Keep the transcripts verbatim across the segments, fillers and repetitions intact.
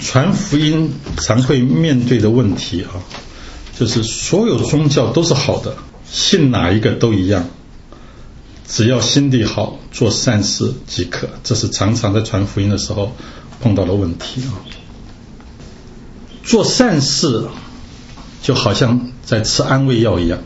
传福音常会面对的问题啊，就是所有宗教都是好的，信哪一个都一样，只要心地好，做善事即可。这是常常在传福音的时候碰到的问题啊。做善事就好像在吃安慰药一样，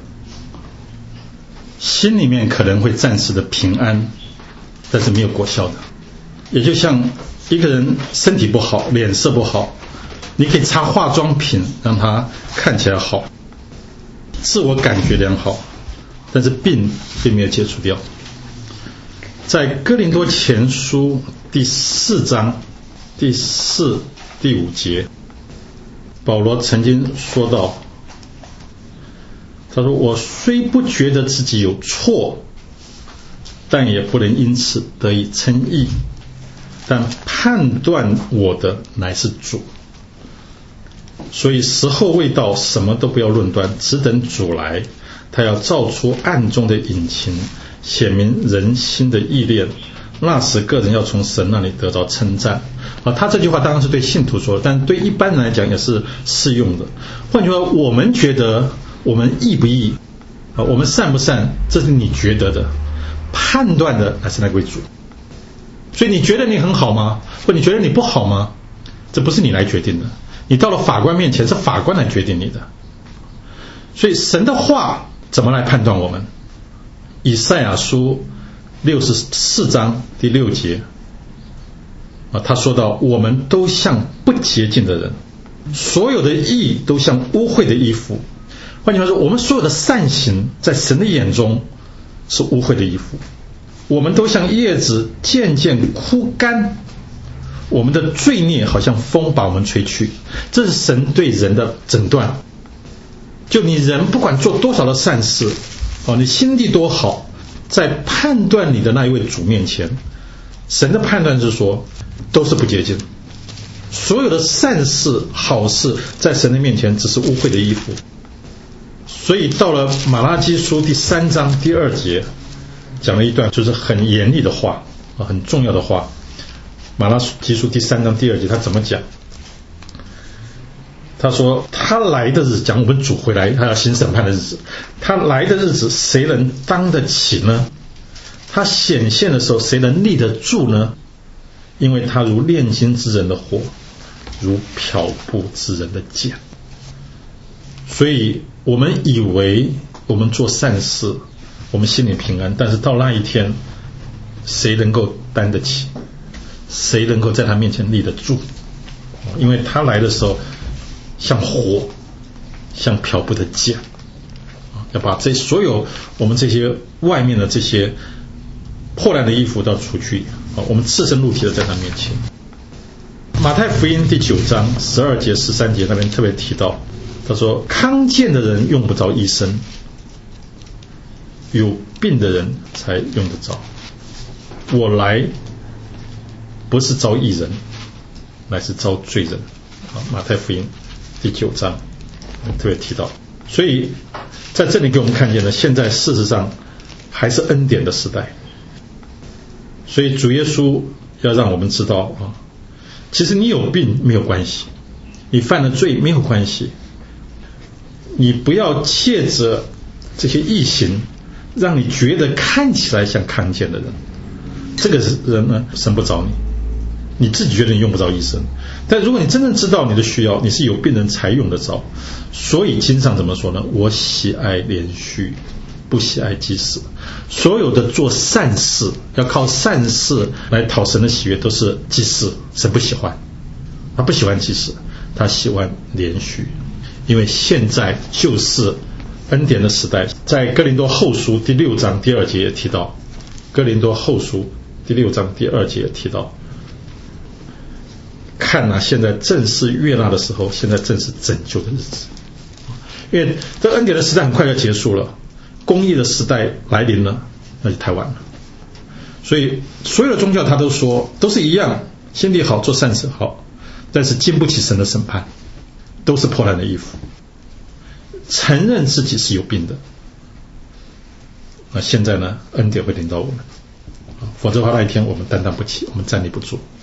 心里面可能会暂时的平安，但是没有果效的。也就像一个人身体不好，脸色不好，你可以擦化妆品让他看起来好，自我感觉良好，但是病并没有解除掉。在哥林多前书第四章第四、第五节，保罗曾经说到，他说：我虽不觉得自己有错，但也不能因此得以称义，但判断我的乃是主。所以时候未到，什么都不要论断，只等主来，他要照出暗中的隐情，显明人心的意念，那时个人要从神那里得到称赞。啊，他这句话当然是对信徒说的，但对一般人来讲也是适用的。换句话说，我们觉得我们义不义啊，我们善不善，这是你觉得的，判断的还是那位主。所以你觉得你很好吗？或你觉得你不好吗？这不是你来决定的，你到了法官面前，是法官来决定你的。所以神的话怎么来判断我们？以赛亚书六十四章第六节啊，他说到，我们都像不洁净的人，所有的义都像污秽的衣服。换句话说，我们所有的善行在神的眼中是污秽的衣服。我们都像叶子渐渐枯干，我们的罪孽好像风把我们吹去。这是神对人的诊断。就你人不管做多少的善事，哦，你心地多好，在判断你的那一位主面前，神的判断是说都是不洁净。所有的善事好事在神的面前只是污秽的衣服。所以到了马拉基书第三章第二节，讲了一段就是很严厉的话，很重要的话。马拉基书第三章第二节他怎么讲？他说他来的日子，讲我们主回来他要行审判的日子，他来的日子谁能当得起呢？他显现的时候谁能立得住呢？因为他如炼金之人的火，如漂布之人的剑。所以我们以为我们做善事我们心里平安，但是到那一天谁能够担得起？谁能够在他面前立得住？因为他来的时候像火，像漂布的剑，要把这所有我们这些外面的这些破烂的衣服都要除去，我们赤身露体的在他面前。马太福音第九章十二节十三节那边特别提到，他说康健的人用不着医生，有病的人才用得着。我来不是招义人，乃是招罪人。马太福音第九章特别提到。所以在这里给我们看见了，现在事实上还是恩典的时代。所以主耶稣要让我们知道啊，其实你有病没有关系，你犯了罪没有关系，你不要借着这些异行让你觉得看起来像康健的人，这个人呢神不找你，你自己觉得你用不着医生。但如果你真正知道你的需要，你是有病人才用得着。所以经上怎么说呢？我喜爱连续，不喜爱祭祀。所有的做善事要靠善事来讨神的喜悦都是祭祀，神不喜欢，他不喜欢祭祀，他喜欢连续。因为现在就是恩典的时代。在哥林多后书第六章第二节也提到，哥林多后书第六章第二节也提到，看啊，现在正是悦纳的时候，现在正是拯救的日子。因为这恩典的时代很快就结束了，公义的时代来临了，那就太晚了。所以所有的宗教他都说都是一样，心地好，做善事好，但是经不起神的审判，都是破烂的衣服。承认自己是有病的，那现在呢，恩典会临到我们，否则的话那一天我们担当不起，我们站立不住。